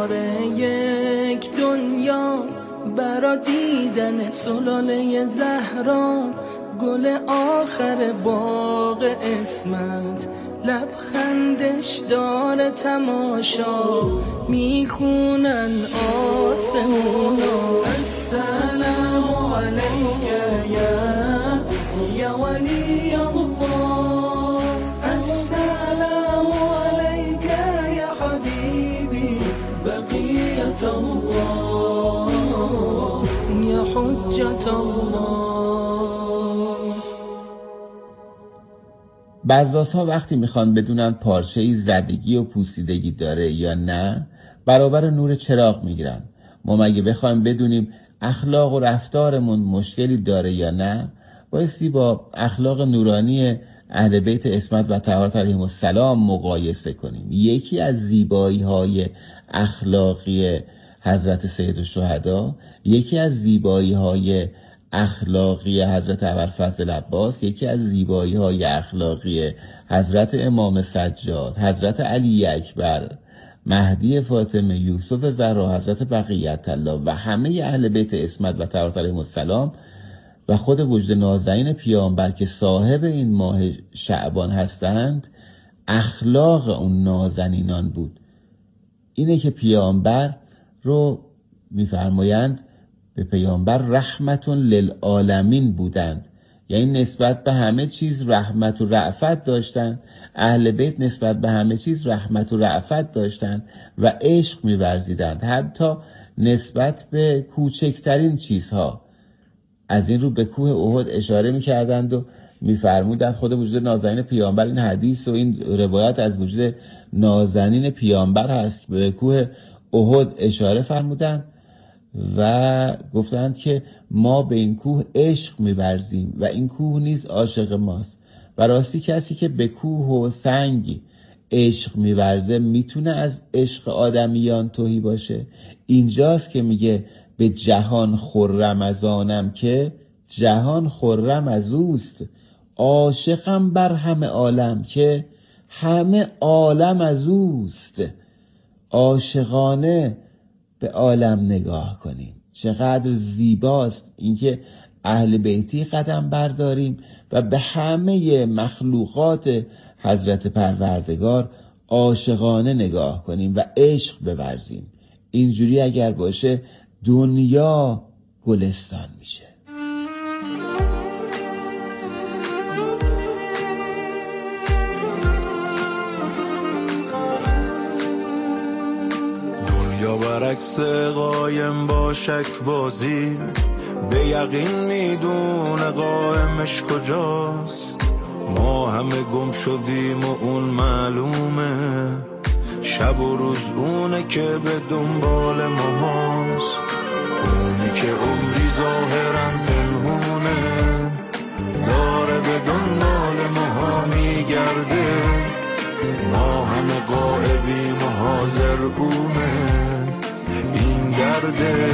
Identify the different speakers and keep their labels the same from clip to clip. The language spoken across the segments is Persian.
Speaker 1: دوباره یک دنیا برا دیدن سلاله زهرا، گل آخر باغ اسمت لبخندش داره تماشا، میخونن آسمونا السلام علیک یا ولی الله، السلام علیک یا حبیبی بقیت الله یا حجت الله.
Speaker 2: بزازها وقتی میخوان بدونن پارچه‌ای زدگی و پوسیدگی داره یا نه، برابر نور چراغ میگیرن. ما مگه بخوایم بدونیم اخلاق و رفتارمون مشکلی داره یا نه، بایستی با اخلاق نورانی اهل بیت عصمت و طهارت علیهم السلام مقایسه کنیم. یکی از زیبایی‌های اخلاقی حضرت سید الشهدا، یکی از زیبایی‌های اخلاقی حضرت ابوالفضل عباس، یکی از زیبایی‌های اخلاقی حضرت امام سجاد، حضرت علی اکبر، مهدی فاطمه، یوسف زهرا، حضرت بقیت الله و همه اهل بیت عصمت و طهارت علیهم السلام و خود وجود نازنین پیامبر که صاحب این ماه شعبان هستند، اخلاق اون نازنینان بود. اینه که پیامبر رو میفرمایند به پیامبر رحمتون للعالمین بودند، یعنی نسبت به همه چیز رحمت و رأفت داشتند. اهل بیت نسبت به همه چیز رحمت و رأفت داشتند و عشق می‌ورزیدند، حتی نسبت به کوچکترین چیزها. از این رو به کوه احد اشاره می‌کردند و می‌فرمودند، خود وجود نازنین پیامبر این حدیث و این روایت از وجود نازنین پیامبر هست که به کوه احد اشاره فرمودند و گفتند که ما به این کوه عشق می‌ورزیم و این کوه نیز عاشق ماست. و راستی کسی که به کوه و سنگ عشق می‌ورزه میتونه از عشق آدمیان تهی باشه؟ اینجاست که میگه به جهان خرم از آنم که جهان خرم از اوست، عاشقم بر همه عالم که همه عالم از اوست. عاشقانه به عالم نگاه کنیم. چقدر زیباست اینکه اهل بیتی قدم برداریم و به همه مخلوقات حضرت پروردگار عاشقانه نگاه کنیم و عشق بورزیم. اینجوری اگر باشه دنیا گلستان میشه.
Speaker 3: دنیا برعکس قایم با شک بازی، به یقین میدونه قائمش کجاست. ما همه گم شدیم و اون معلومه، شب و روز اونه که به دنبال ماست. اونی که عمری ظاهرا پنهونه، داره به دنبال ما میگرده. ما همه غائبیم و حاضر اونه. این درده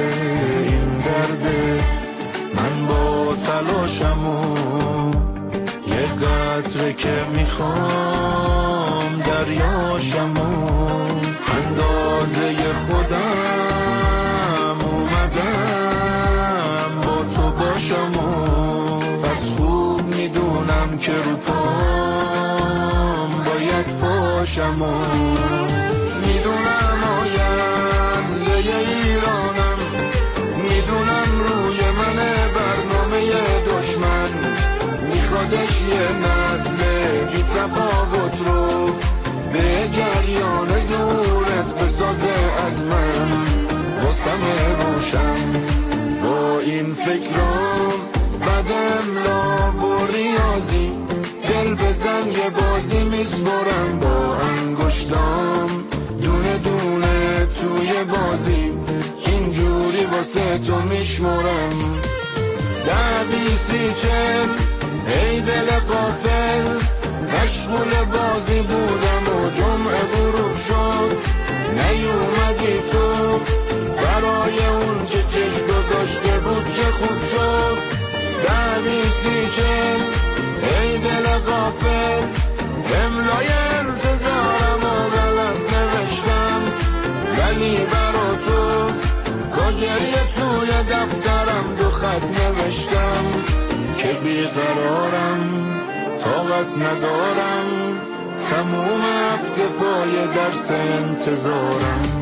Speaker 3: من با تلاشمو یه قطره که میخوام دریاشمو اندازه خودم اومدم با تو باشمو. پس خوب میدونم که رو پام باید فاشمو. میدونم آینده ایرانم، میدونم روی من برنامه دشمن میخوادش یه نسل بی تفاوت رو به جریان زورت بسازه از من واسم روشن. با این فکرام بدم لا و ریاضی، دل بزن یه بازی میسپرم با انگشتام دونه دونه توی بازی، اینجوری واسه تو میشمرم. 10-20-30 ای دل غافل، مشغول بازی بودم و جمعه غروب شد، نیومدی تو برای اون که چشم گذاشته بود چه خوب شد. 10-20-30 ای دل غافل، املای انتظارم و غلط نوشتم، ولی برا تو با گریه توی دفترم 2 خط نوشتم که بیقرارم، طاقت ندارم، تموم هفته پای درس انتظارم.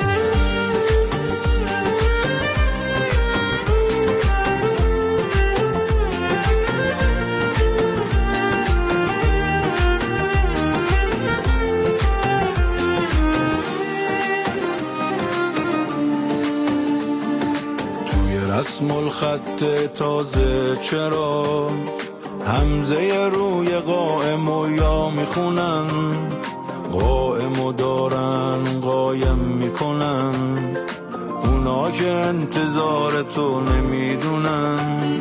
Speaker 3: رسم الخط تازه چرا همزه روی قائم و یا میخونن، قائم و دارن قایم میکنن، اونا که انتظار تو نمیدونن.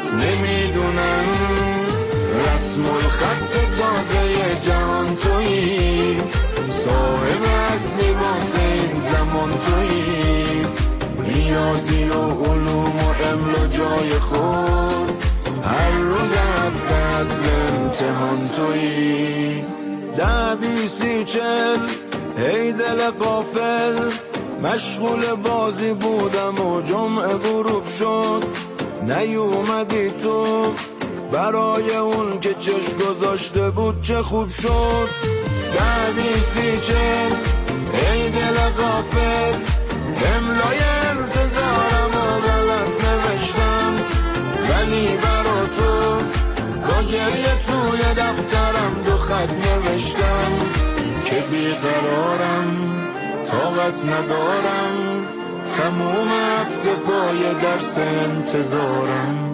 Speaker 3: رسم الخط تازه جهان تویی، صاحب اصلی واسه این زمان تویی، ریاضی و علوم و املا جای خود، هر روز هفته اصل امتحان تویی. 10 20 40 ای دل غافل، مشغول بازی بودم و جمعه غروب شد، نیومدی تو برای اون که چشم گذاشته بود چه خوب شد. 10 20 40 ای دل غافل، املای انتظارم و غلط نوشتم، ولی برا تو با گریه توی دفترم 2 خط نوشتم که بیقرارم، طاقت ندارم، تموم هفته پای درس انتظارم.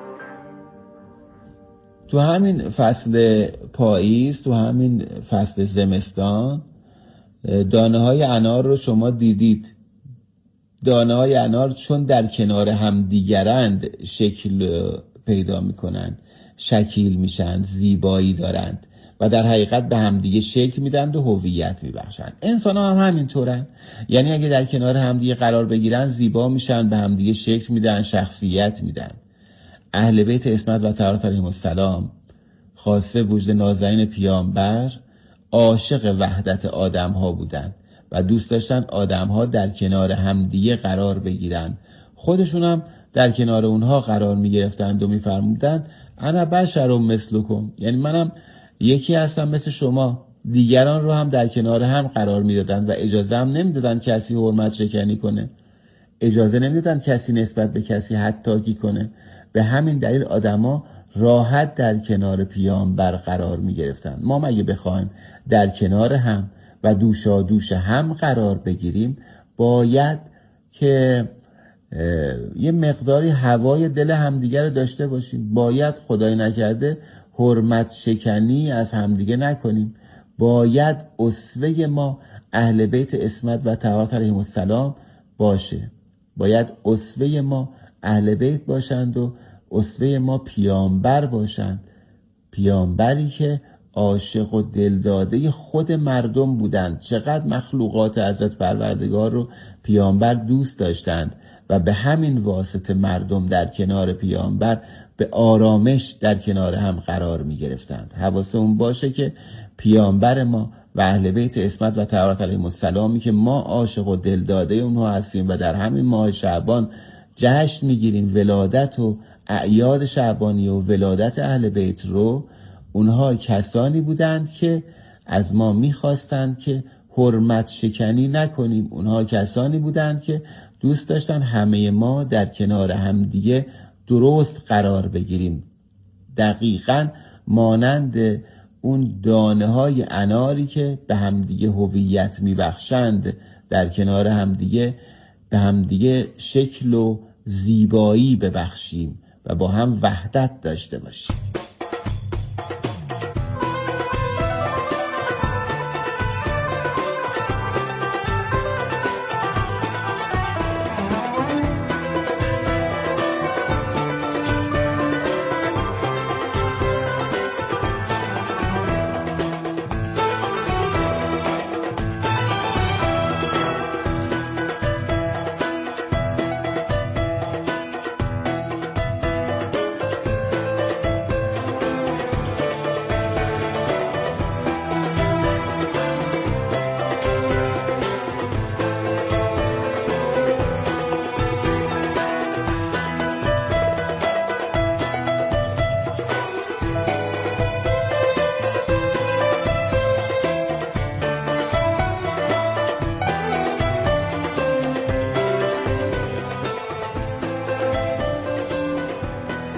Speaker 2: تو همین فصل پاییز، تو همین فصل زمستان، دانه های انار رو شما دیدید. دانه های انار چون در کنار هم دیگرند شکل پیدا میکنند، شکیل میشن، زیبایی دارند و در حقیقت به همدیگه شکل میدن و هویت میبخشن. انسان ها هم همینطورن، یعنی اگه در کنار همدیگه قرار بگیرن زیبا میشن، به همدیگه شکل میدن، شخصیت میدن. اهل بیت عصمت و طهارت علیهم السلام، خاصه وجود نازنین پیامبر، عاشق وحدت آدم ها بودن و دوست داشتن آدم ها در کنار همدیگه قرار بگیرن. خودشون هم در کنار اونها قرار میگرفتند و میفرمودند انا بشر مثلکم، یعنی منم یکی هستم مثل شما. دیگران رو هم در کنار هم قرار میدادن و اجازه هم نمیدادن کسی حرمت شکنی کنه، اجازه نمیدادن کسی نسبت به کسی حطاکی کنه. به همین دلیل آدما راحت در کنار پیامبر قرار میگرفتن. ما مگه بخوایم در کنار هم و دوشا دوش هم قرار بگیریم، باید که یه مقداری هوای دل همدیگه رو داشته باشیم. باید خدای نکرده حرمت شکنی از همدیگه نکنیم. باید اسوه ما اهل بیت عصمت و طهارت علیهم السلام باشه. باید اسوه ما اهل بیت باشند و اسوه ما پیامبر باشند. پیامبری که عاشق و دلداده خود مردم بودند. چقدر مخلوقات حضرت پروردگار رو پیامبر دوست داشتند و به همین واسطه مردم در کنار پیامبر به آرامش در کنار هم قرار می گرفتند. حواسمون باشه که پیامبر ما و اهل بیت عصمت و طهارت علیهم السلامی که ما عاشق و دلداده اونها هستیم و در همین ماه شعبان جشن میگیریم ولادت و اعیاد شعبانی و ولادت اهل بیت رو، اونها کسانی بودند که از ما میخواستند که حرمت شکنی نکنیم. اونها کسانی بودند که دوست داشتن همه ما در کنار همدیگه درست قرار بگیریم، دقیقاً مانند اون دانه های اناری که به همدیگه هویت میبخشند، در کنار همدیگه به همدیگه شکل و زیبایی ببخشیم و با هم وحدت داشته باشیم.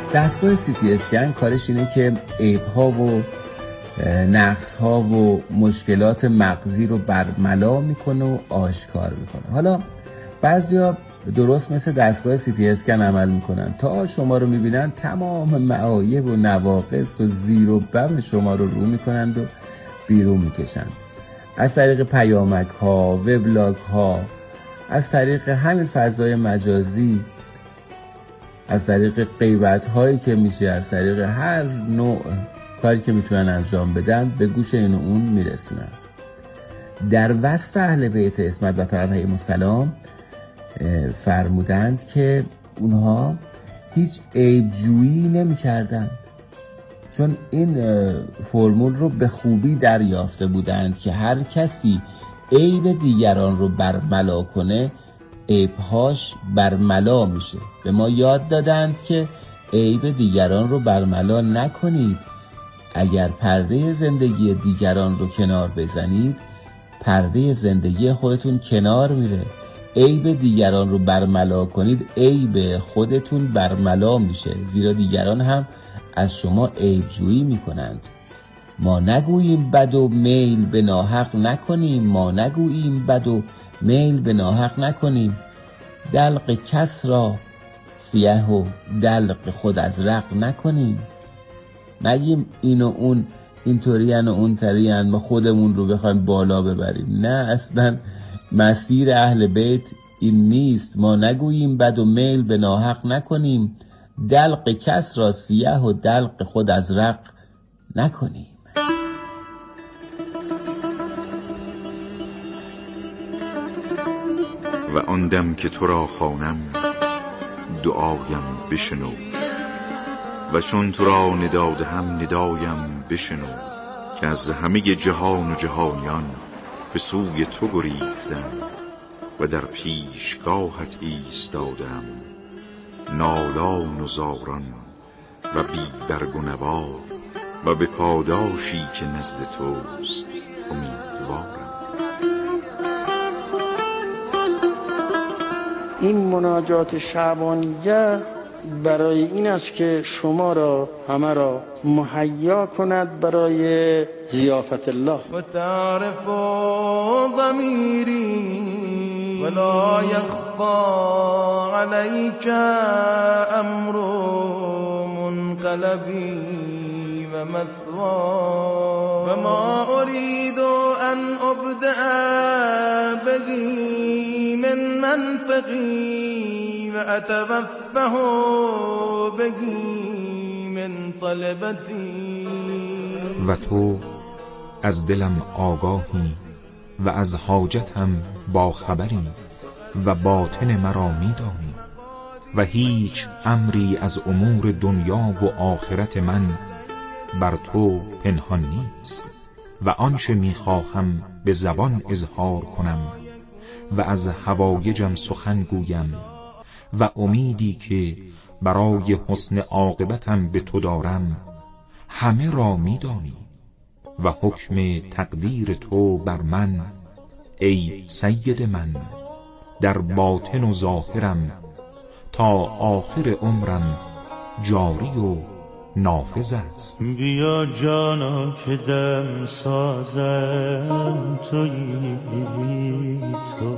Speaker 2: دستگاه سیتی اسکن کارش اینه که عیب‌ها و نقص‌ها و مشکلات مغزی رو برملا میکنه و آشکار میکنه. حالا بعضیا درست مثل دستگاه سیتی اسکن عمل میکنن، تا شما رو میبینن تمام معایب و نواقص و زیر و بم شما رو میکنند و بیرون میکشن. از طریق پیامک ها، وبلاگ ها، از طریق همین فضای مجازی، از طریق غیبت هایی که میشه، از طریق هر نوع کاری که میتونن انجام بدن به گوش این و اون میرسونن. در وصف اهل بیت عصمت و طهارت علیهم السلام فرمودند که اونها هیچ عیبجویی نمی کردند، چون این فرمول رو به خوبی دریافته بودند که هر کسی عیب دیگران رو برملا کنه عیبهاش برملا میشه. به ما یاد دادند که عیب دیگران رو برملا نکنید. اگر پرده زندگی دیگران رو کنار بزنید پرده زندگی خودتون کنار میره. عیب دیگران رو برملا کنید عیب خودتون برملا میشه، زیرا دیگران هم از شما عیب جویی میکنند. ما نگوییم بد و میل به ناحق نکنیم، ما نگوییم بد و میل به ناحق نکنیم. دلق کس را سیه و دلق خود از رق نکنیم. نگیم این و اون اینطورین و اون طورین ما خودمون رو بخوایم بالا ببریم. نه، اصلا مسیر اهل بیت این نیست. ما نگوییم بد و میل به ناحق نکنیم، دلق کس را سیه و دلق خود از رق نکنیم.
Speaker 4: و آن دم که تو را خوانم دعایم بشنو، و چون تو را نداده هم ندایم بشنو. که از همه جهان و جهانیان به سوی تو گریختم و در پیشگاهت ایستادم، نالان و زاران و بی برگ و نوا، و به پاداشی که نزد توست امیدوارم.
Speaker 5: این مناجات شعبانیه برای این است که شما را همه را مهیا کند برای ضیافت الله.
Speaker 1: و تعرف ضمیری ولا یخفا علیک امر منقلبی و مثوا، و ما ارید ان ابدأ بگی من منطقی و اتوفه بگی من طلبتی.
Speaker 6: و تو از دلم آگاهی و از حاجتم با خبری و باطن مرا میدانی، و هیچ امری از امور دنیا و آخرت من بر تو پنهان نیست. و آنچه میخواهم به زبان اظهار کنم و از حوایجم سخن گویم، و امیدی که برای حسن عاقبتم به تو دارم همه را میدانی. و حکم تقدیر تو بر من ای سید من در باطن و ظاهرم تا آخر عمرم جاری و نافذ است.
Speaker 7: بیا جانا که دم سازم تویی تو،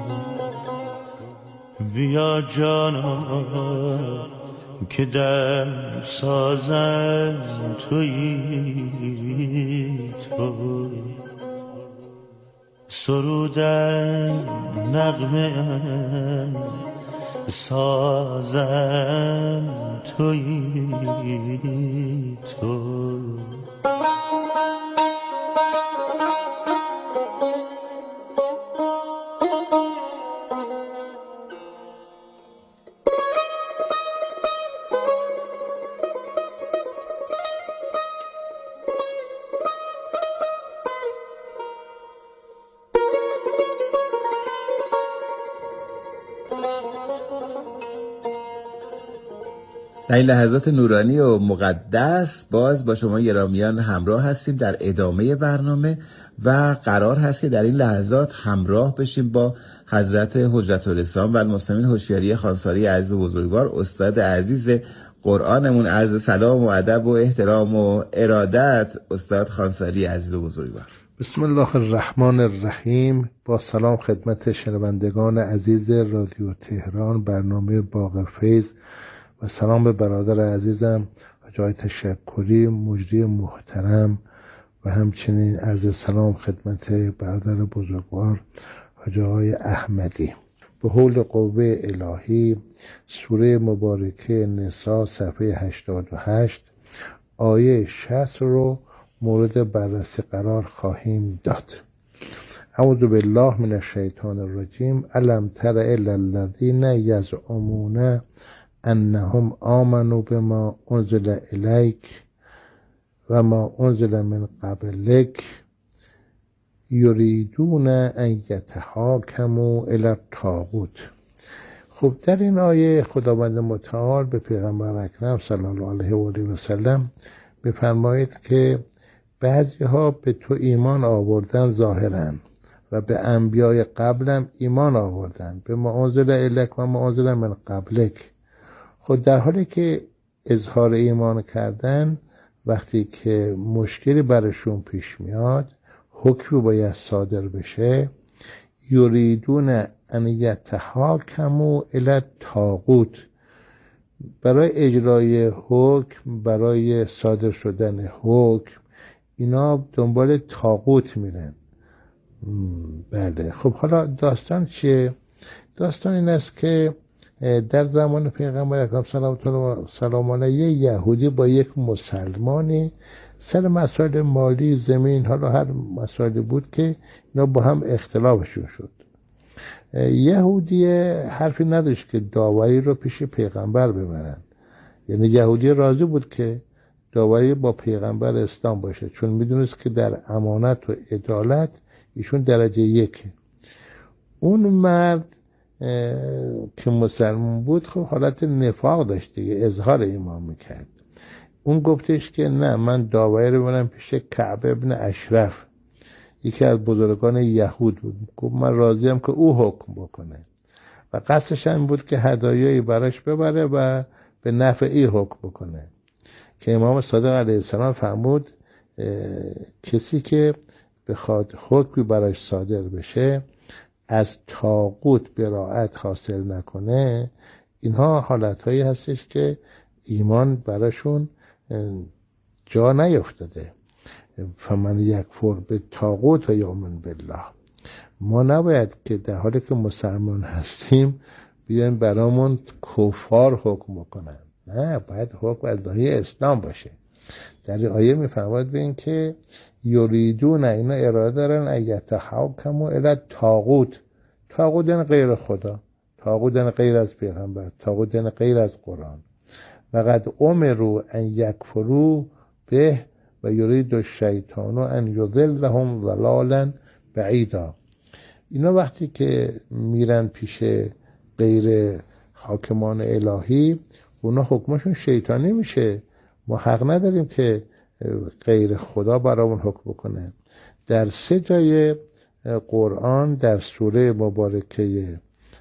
Speaker 7: بیا جانا که دم سازم تویی تو، سرودن نغمه سازم تویی تو.
Speaker 2: در این لحظات نورانی و مقدس باز با شما گرامیان همراه هستیم در ادامه برنامه و قرار هست که در این لحظات همراه بشیم با حضرت حجت الاسلام و المسلمین هوشیاری خانساری عزیز و بزرگوار، استاد عزیز قرآنمون. عرض سلام و ادب و احترام و ارادت استاد خانساری عزیز و بزرگوار.
Speaker 8: بسم الله الرحمن الرحیم. با سلام خدمت شنوندگان عزیز رادیو تهران، برنامه باغ فیض، و سلام به برادر عزیزم حاج تشکری مجری محترم، و همچنین عرض سلام خدمت برادر بزرگوار حاج احمدی. به حول قوه الهی سوره مبارکه نساء صفحه 88 آیه 60 رو مورد بررسی قرار خواهیم داد. اعوذ بالله من الشیطان الرجیم. الم تر الی الذین یزعمون انهم آمنوا بما انزل الیک و ما انزل من قبلک یریدون ان یتحاکموا الی الطاغوت. خب در این آیه خداوند متعال به پیغمبر اکرم صلی الله علیه و آله و سلم می‌فرماید که بعضی ها به تو ایمان آوردن ظاهرا و به انبیای قبلم ایمان آوردن، به ما انزل الیک و ما انزل من قبلک. خود در حالی که اظهار ایمان کردن، وقتی که مشکلی برشون پیش میاد، حکمی باید صادر بشه، یریدون ان یتحاکموا الی الطاغوت، برای اجرای حکم، برای صادر شدن حکم اینا دنبال طاغوت میرن. بله. خب حالا داستان چیه؟ داستان این است که در زمان پیغمبر اکرم سلام علیه یهودی با یک مسلمانی سر مسائل مالی، زمین، حالا هر مسائلی بود که اینا با هم اختلافشون شد. یهودی حرفی نداشت که داوری رو پیش پیغمبر ببرن، یعنی یهودی راضی بود که داوری با پیغمبر اسلام باشه، چون میدونست که در امانت و عدالت ایشون درجه 1. اون مرد که مسلمان بود خب حالت نفاق داشت دیگه، اظهار ایمان میکرد. اون گفتش که نه، من داوری رو برم پیش کعب ابن اشرف، یکی از بزرگان یهود بود. گفت من راضیم که او حکم بکنه، و قصدش هم بود که هدایایی براش ببره و به نفع ای حکم بکنه. که امام صادق علیه السلام فرمود کسی که بخواد حکمی براش صادر بشه از طاغوت براءت حاصل نکنه، اینها حالتهایی هستش که ایمان براشون جا نیفتاده. فمن یکفر به طاغوت و یؤمن بالله. ما نباید که در حالی که مسلمان هستیم بیایم برامون کفار حکم کنن، نه، باید حکم از ناحیه اسلام باشه. در این آیه میفرماید به این که یریدون، اینا اراده دارن ان یتحاکموا الی الطاغوت. طاغوت یعنی غیر خدا، طاغوت یعنی غیر از پیغمبر، طاغوت یعنی غیر از قرآن. وقد امروا ان یکفروا به و یرید الشیطان ان یضلهم ضلالا بعیدا. اینا وقتی که میرن پیش غیر حاکمان الهی، اونا حکمشون شیطانی میشه. ما حق نداریم که غیر خدا برامون حکم بکنه. در 3 جای قرآن، در سوره مبارکه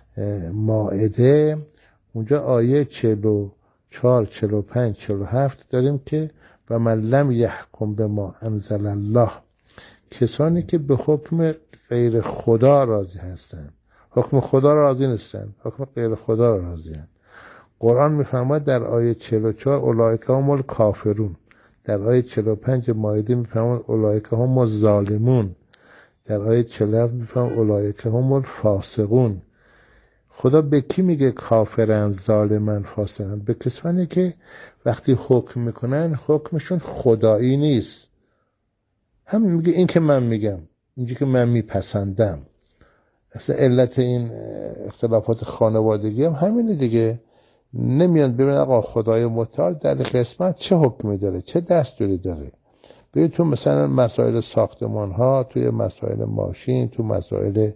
Speaker 8: مائده، اونجا آیه 44، 45، 47 داریم که و من لم یحکم بما انزل الله، کسانی که به حکم غیر خدا راضی هستن، حکم خدا راضی نیستن، حکم غیر خدا راضی هستن. قرآن میفرماید در آیه 44 اولئک هم الکافرون، در آیه 45 مائده میفرماید اولئک هم الظالمون، در آیه 47 میفرماید اولئک هم الفاسقون. خدا به کی میگه کافرن، ظالمن، فاسقن؟ به کسانی که وقتی حکم میکنن حکمشون خدایی نیست. هم میگه این که من میگم، اینجا که من میپسندم. اصلا علت این اختلافات خانوادگی هم همینه دیگه. نمیان ببین آقا خدای متعال در قسمت چه حکمی داره، چه دستوری داره. ببین تو مثلا مسائل ساختمان ها، توی مسائل ماشین، تو مسائل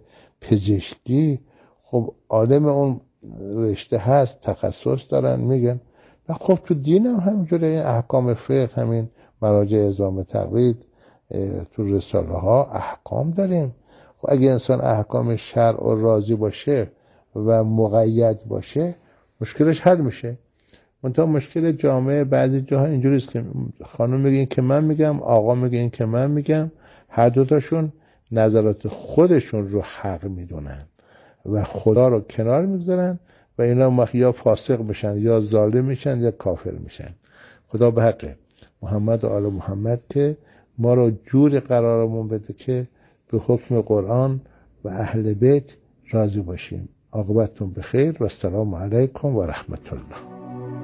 Speaker 8: پزشکی، خب عالم اون رشته هست، تخصص دارن، میگن و خب تو دین هم همینجوره، احکام فقه، همین مراجع اعزام تقلید، تو رساله ها احکام داریم. خب اگه انسان احکام شرع و راضی باشه و مقید باشه مشکلش حل میشه. منتها مشکل جامعه بعضی جاها اینجوریست که خانم میگه این که من میگم، آقا میگه این که من میگم، هر دوتاشون نظرات خودشون رو حق میدونن و خدا رو کنار میگذارن و اینا یا فاسق میشن یا ظالم میشن یا کافر میشن. خدا به حق محمد و آل محمد که ما رو جور قرارمون بده که به حکم قرآن و اهل بیت راضی باشیم. عاقبتتون بخیر و السلام علیکم و رحمت الله.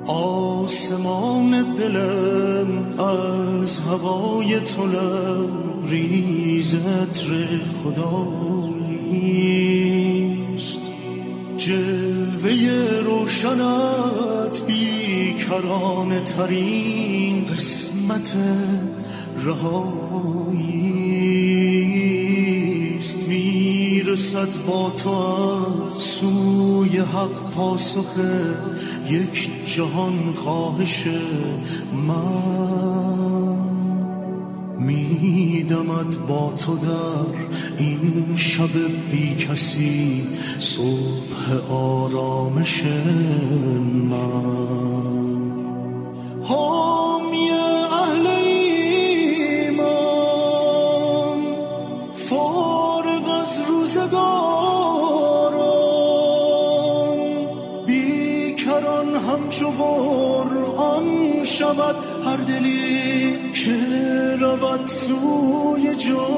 Speaker 7: آسمان دلم از هوای تو لبریز عطر خداییست، جلوه روشنت بیکرانه ترین قسمت رهاییست، میرسد با تو از سوی حق پاسخ یک جهان خواهش من، میدمد با تو در این شب بی کسی صبح آرامش من. حامی اهل ایمان فارغ از روزگاران، بیکران همچو قرآن شود هر دلی که رود سوی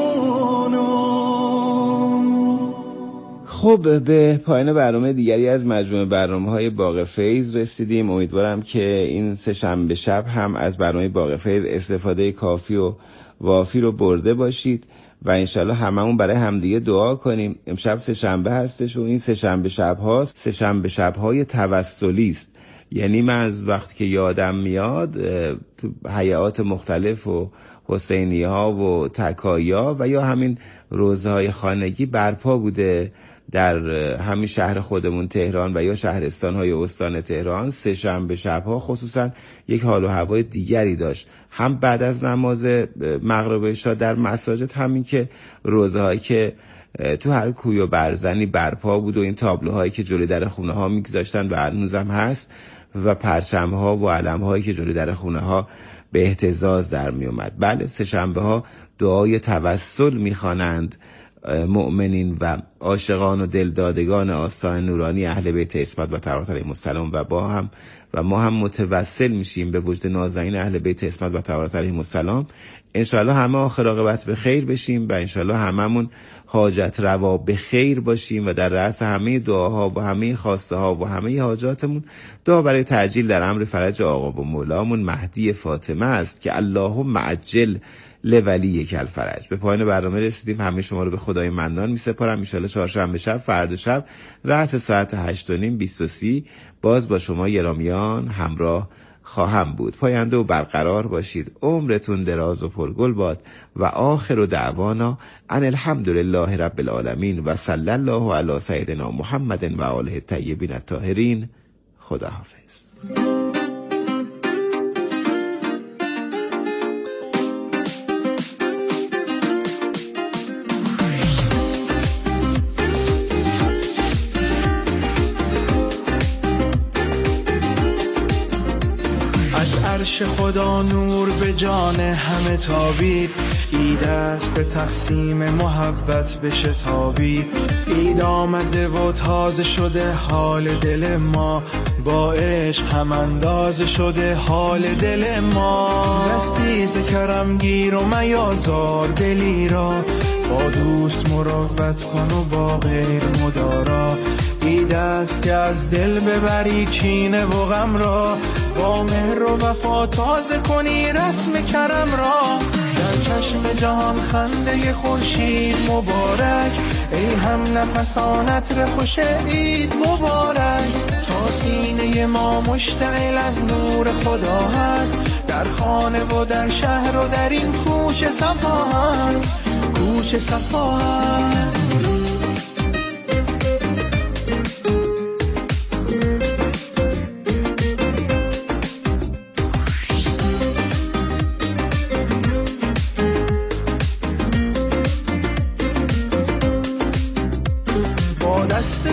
Speaker 7: جانان.
Speaker 2: خب به پایان برنامه دیگری از مجموعه برنامه‌های باغ فیض رسیدیم. امیدوارم که این سه شنبه شب هم از برنامه باغ فیض استفاده کافی و وافی رو برده باشید و انشالله هممون برای همدیگه دعا کنیم. امشب سه شنبه هستش و این سه شنبه شب هاست، سه شنبه شب های توسلی است. یعنی من از وقتی که یادم میاد تو هیئات مختلف و حسینی ها و تکایی ها و یا همین روزه های خانگی برپا بوده در همین شهر خودمون تهران و یا شهرستان های استان تهران. سه شنبه شبها خصوصا یک حال و هوای دیگری داشت، هم بعد از نماز مغرب عشا در مساجد، همین که روزه هایی که تو هر کوی و برزنی برپا بود و این تابلوهایی که جلوی در خونه ها میگذاشتن و هنوزم هست و پرچم ها و علم هایی که جلوی در خونه ها به اهتزاز در می اومد. بله، سه شنبه ها دعای توسل میخوانند مؤمنین و عاشقان و دلدادگان آستان نورانی اهل بیت عصمت و طهارت علیهم السلام و ما هم متوسل میشیم به وجود نازنین اهل بیت عصمت و طهارت علیهم السلام. انشالله همه آخر عاقبت به خیر بشیم و انشالله هممون حاجت روا به خیر باشیم و در رأس همه دعاها و همه خواسته ها و همه حاجاتمون دعا برای تعجیل در امر فرج آقا و مولامون مهدی فاطمه است که اللهم عجل لولی کل فرج. به پایان برنامه رسیدیم. همه شما رو به خدای منان می سپارم. انشالله چهارشنبه شب، فردا شب رأس ساعت 8:30 باز با شما گرامیان همراه خواهم بود. پاینده و برقرار باشید. عمرتون دراز و پرگل باد و آخر دعوانا ان الحمدلله رب العالمین و صلی الله علی سیدنا محمد و آله الطیبین الطاهرین. خداحافظ.
Speaker 1: عرش خدا نور به جان همه تابید، عید است به تقسیم محبت بشه تابید. عید آمده و تازه شده حال دل ما، با عشق هم اندازه شده حال دل ما. دستی ز کرم گیر و میازار دلی را، با دوست مروت کن و با غیر مدارا. عید است که از دل ببری کینه و غم را، با مهر و وفا تازه کنی رسم کرم را. در چشم جهان خنده خورشید مبارک، ای هم نفسانت خوش عید مبارک. تا سینه ما مشتعل از نور خدا هست، در خانه و در شهر و در این کوچه صفا هست، کوچه صفا هست.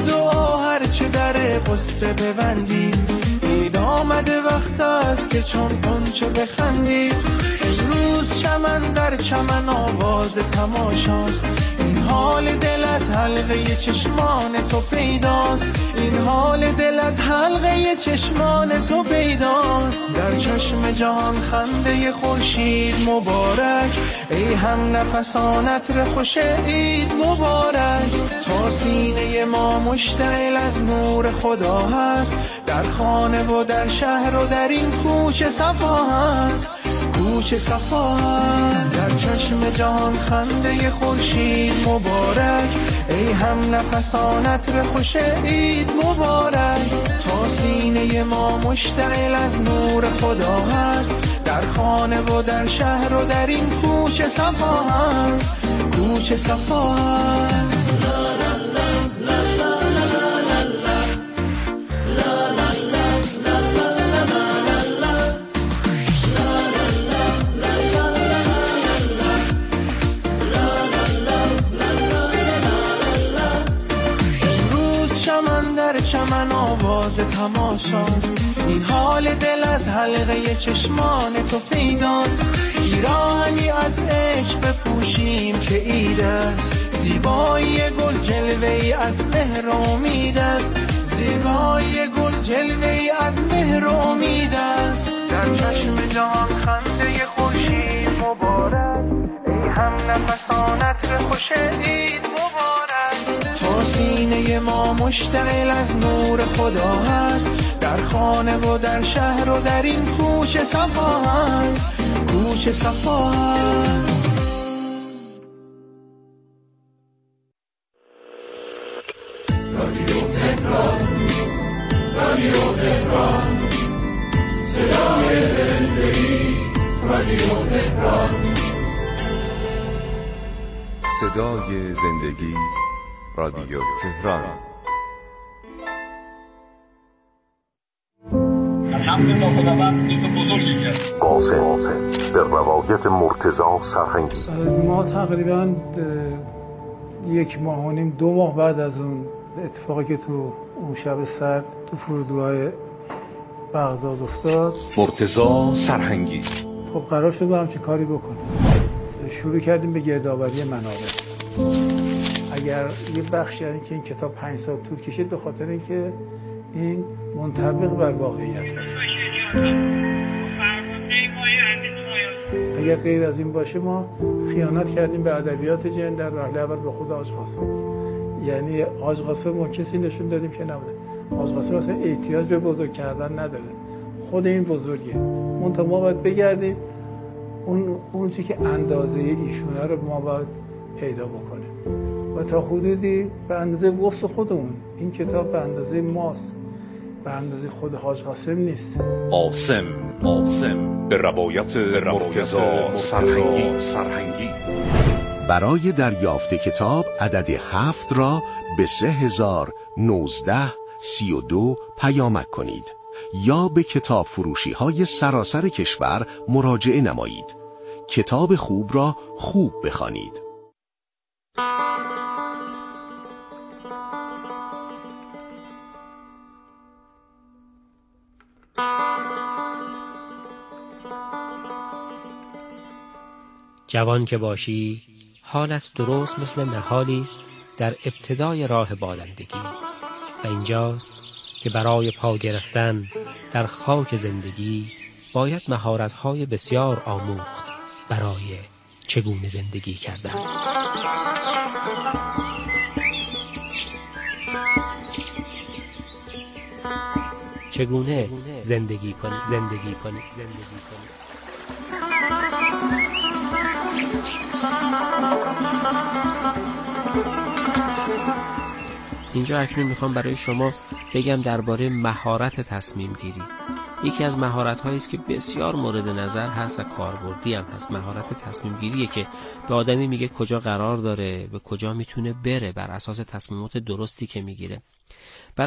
Speaker 1: دعا هرچه در قصه ببندید. عید آمده وقت است که چون غنچه بخندید. امروز چمن در چمن آواز تماشاست. این حال دل از حلقه چشمان تو پیداست. این حال دل از حلقه چشمان تو پیداست. در چشم جهان خنده خورشید مبارک. ای هم نفسانت ره خوش عید مبارک. تا سینه ما مشتعل از نور خدا هست. در خانه و در شهر و در این کوچه صفا هست. کوچه صفا هست. در چشم جهان خنده خورشید مبارک. ای هم نفسانت ره خوش عید مبارک. تا سینه ما مشتعل از نور خدا هست. در خانه و در شهر و در این کوچه صفا هست. کوچه صفا هست. چمن آواز تماشاست. این حال دل از حلقه چشمان تو پیداست. پیراهنی از عشق بپوشیم که عید است. زیبایی گل جلوه‌ای از مهر و امید است. زیبایی گل جلوه‌ای از مهر و امید است. در چشم جهان خنده خورشید مبارک. ای هم نفسانت ره خوش عید مبارک. تا سینه ما مشتعل از نور خدا هست. در خانه و در شهر و در این کوچه صفا هست. کوچه صفا هست.
Speaker 3: رادیو تهران، رادیو تهران، صدای زندگی. رادیو تهران،
Speaker 9: صدای زندگی. رادیو تهران.
Speaker 10: الحمدلله خداوند چیز بزرگی کرد.
Speaker 11: قاسم در روایت مرتضی سرهنگی.
Speaker 12: ما تقریبا 1 ماه و نیم 2 ماه بعد از اون اتفاقی که تو اون شب سرد تو فرودگاه بغداد افتاد،
Speaker 9: مرتضی سرهنگی.
Speaker 12: خب قرار شد با همچین کاری بکنیم. شروع کردیم به گردآوری منابع. اگر یه بخشی یعنی که این کتاب 5 سال طول کشید به خاطر اینکه این منطبق بر واقعیت باشه. اگر غیر از این باشه ما خیانت کردیم به ادبیات جن در رحله اول به خود حاج قاسم. یعنی حاج قاسم ما کسی نشون دادیم که نبوده. حاج قاسم اصلا احتیاج به بزرگ کردن نداره. خود این بزرگه. منتها ما باید بگردیم اون چیزی که اندازه ایشونه رو ما باید پیدا بکنیم. و تا حدودی به اندازه وسع خودمون. این کتاب به اندازه ماست. به اندازه خود حاج قاسم نیست.
Speaker 9: قاسم به روایت مرتضی سرهنگی.
Speaker 13: برای دریافت کتاب عدد 7 را به 301932 پیامک کنید یا به کتاب فروشی های سراسر کشور مراجعه نمایید. کتاب خوب را خوب بخوانید.
Speaker 14: جوان که باشی حالت درست مثل نهالی است در ابتدای راه بالندگی و اینجاست که برای پا گرفتن در خاک زندگی باید مهارت‌های بسیار آموخت برای چگونه زندگی کردن. چگونه زندگی کنی. اینجا اکنون میخوام برای شما بگم درباره مهارت تصمیم گیری. یکی از مهارت هایی است که بسیار مورد نظر هست و کاربردی هم هست. مهارت تصمیم گیریه که به آدمی میگه کجا قرار داره، به کجا میتونه بره بر اساس تصمیمات درستی که میگیره.